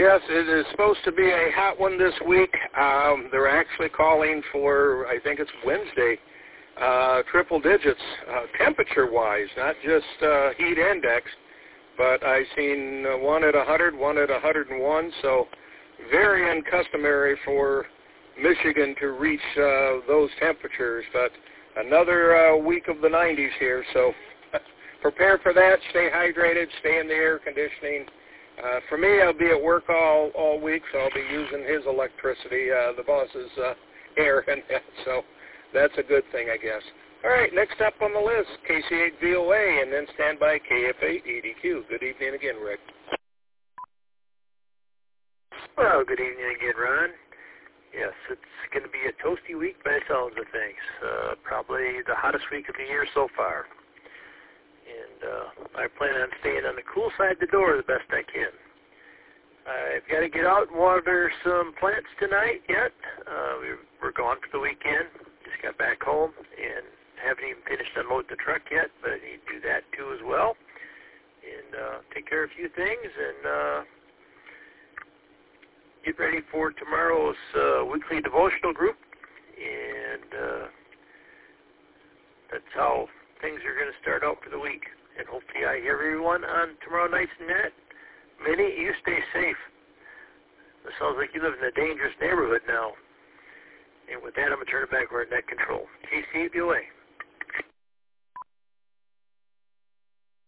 Yes, it is supposed to be a hot one this week. They're actually calling for, I think it's Wednesday, triple digits temperature-wise, not just heat index, but I've seen one at 100, one at 101, so very uncustomary for Michigan to reach those temperatures, but another week of the 90s here, so prepare for that, stay hydrated, stay in the air conditioning. For me, I'll be at work all week, so I'll be using his electricity, the boss's air, and that, so that's a good thing, I guess. All right, next up on the list, KC8VOA, and then standby KF8EDQ. Good evening again, Rick. Well, good evening again, Ron. Yes, it's going to be a toasty week by the sounds of things. Probably the hottest week of the year so far. And I plan on staying on the cool side of the door the best I can. I've got to get out and water some plants tonight yet. We're gone for the weekend. Just got back home and haven't even finished unloading the truck yet, but I need to do that too as well. And take care of a few things and get ready for tomorrow's weekly devotional group. And that's how things are going to start out for the week. And hopefully I hear everyone on tomorrow night's net. Minnie, you stay safe. It sounds like you live in a dangerous neighborhood now. And with that, I'm going to turn it back over to net control. KC8VOA.